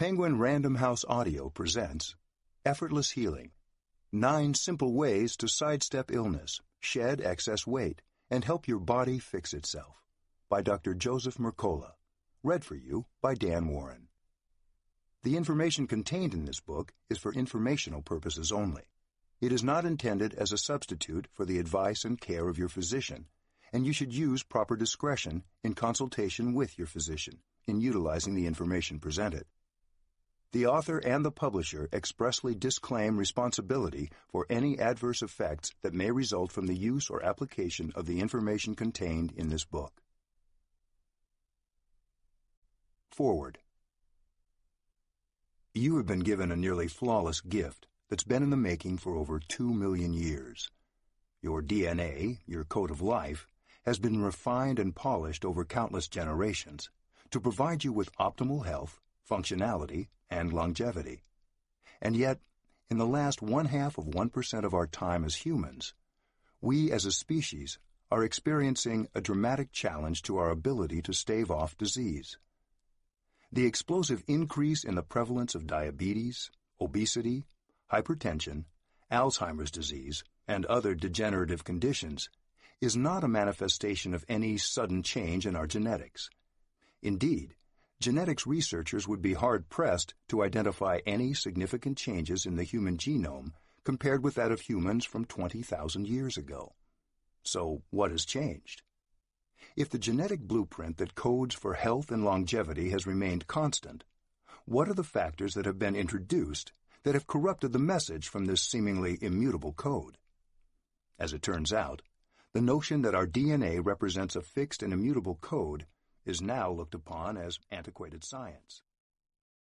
Penguin Random House Audio presents Effortless Healing, 9 Simple Ways to Sidestep Illness, Shed Excess Weight, and Help Your Body Fix Itself, by Dr. Joseph Mercola, read for you by Dan Warren. The information contained in this book is for informational purposes only. It is not intended as a substitute for the advice and care of your physician, and you should use proper discretion in consultation with your physician in utilizing the information presented. The author and the publisher expressly disclaim responsibility for any adverse effects that may result from the use or application of the information contained in this book. Forward. You have been given a nearly flawless gift that's been in the making for over 2 million years. Your DNA, your code of life, has been refined and polished over countless generations to provide you with optimal health, functionality, and longevity. And yet, in the last 0.5% of our time as humans, we as a species are experiencing a dramatic challenge to our ability to stave off disease. The explosive increase in the prevalence of diabetes, obesity, hypertension, Alzheimer's disease, and other degenerative conditions is not a manifestation of any sudden change in our genetics. Indeed, genetics researchers would be hard-pressed to identify any significant changes in the human genome compared with that of humans from 20,000 years ago. So, what has changed? If the genetic blueprint that codes for health and longevity has remained constant, what are the factors that have been introduced that have corrupted the message from this seemingly immutable code? As it turns out, the notion that our DNA represents a fixed and immutable code is now looked upon as antiquated science.